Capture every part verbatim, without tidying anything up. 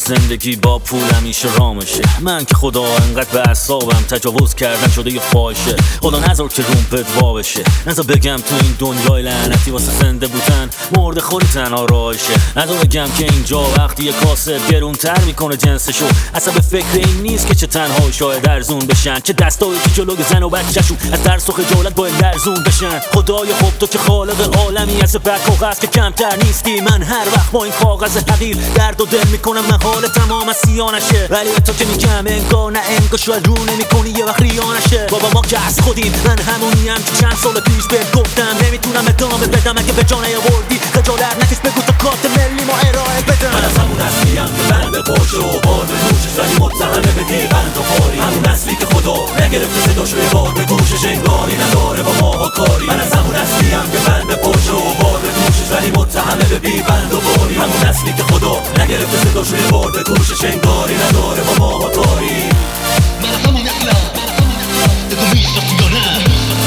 زندگی با پول همیشه رامشه. من که خدا انقدر به اعصابم تجاوز کردن شده یه فاحشه. خدا نذار که روم پدوا بشه، نذار بگم تو این دنیای لعنتی واسه زنده بودن مرد خوری تنها راهشه. نذار بگم که اینجا وقتی یه کاسه گرون تر میکنه جنسشو، اصلا به فکر این نیست که چه تنها شاید ارزون بشن، چه دستایی که جلوی زن و بچه‌شون از ترس و خجالت باید لرزون بشن. خدای خوب تو که خالق عالمی از بر کاغذ که کمتر نیستی. من هر وقت با این کاغذ حقیر درد و دل میکنم من حال تمام از سیانشه، ولی تو که میگم انگار نه انگار شاید رو نمیکنی یه وقت ریانشه. بابا ما که از خودیم، من همونیم که چند سال پیش بهت گفتم نمیتونم ادامه بدم اگه به جان نیاوردی خجالت نکش بگو تا کارت ملی ما ارائه بدم. من از همون اصلیم که بند پشت و بار به دوشش ولی متهمه به دیوند و خاری. همون اصلی که خدا نگرفته صداشو یه بار به گوشش انگاری نداره با ما ها کاری. من از همون اصلیم که بند پشت و بار به دوشش ولی متهمه به بیبند و باری. همون اصلی که خدا نگرفته صداشو یه بار به گوشش انگاری نداره با ما ها کاری. من از همون اصلیم تو میشناسی یا نه؟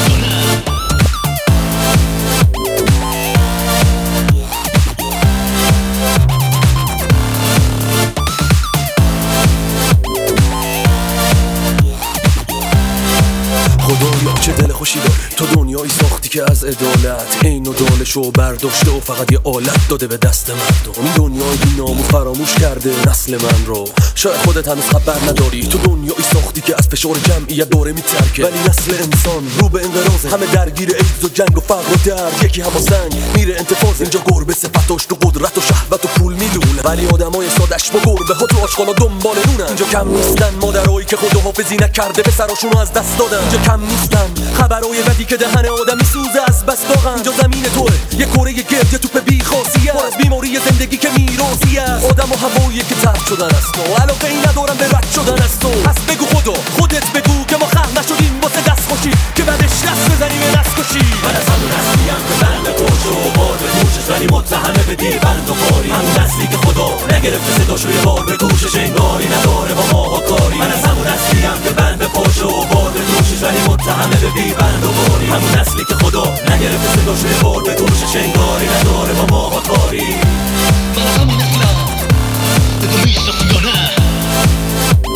خدایا چه دل خوشی داری، تو دنیایی ساختی که از عدالت این و دالشو برداشته و فقط یه آلت داده به دست مردم. این دنیای بی‌نام و فراموش کرده نسل من رو، شاید خودت هنوز خبر نداری. تو دنیایی ساختی که از فشار جمعیت دوره میترکه، ولی نسل انسان رو به انقراضه. همه درگیر ایدز و جنگ و فقر و درد، یکی هم سنگ میره انتفاضه. اینجا گربه صفتاش تو قدرت و شهوت و پول میلونه، ولی آدمای سادش با گربه ها تو آشغالا دنبال نونن. اینجا کم نیستن مادرایی که خدا حافظی نکرده به سراشونو از دست دادن. اینجا کم نیستن خبرای بدی که دهن آدمی سوزه از بس داغن. اینجا زمین توه یه کره گرد یه توپ بی خاصیت، پر از بیماری زندگی که میراثی است. آدم و هوایی که طرد شدن است و علاقه ای ندارم به رد شدن است. تو پس بگو خدا خودت بگو که ما خلق نشدیم واسه دست خوشی که بعدش دست بزنیم به دست کشی. من از همون اصلیم که بند پشت و بار به دوشش ولی متهمه به دیوند و خاری. همون اصلی که خدا نگرفته صداشو یه بار به گوشش انگاری نداره با ما ها کاری. من از همون اصلیم که بند پشت و بار به دوشش ولی متهمه به دیوند و خاری. همون اصلی که خدا نگرفته صداشو یه بار به گوشش انگاری نداره با ما ها کاری. من از همون اصلیم تو میشناسی یا نه؟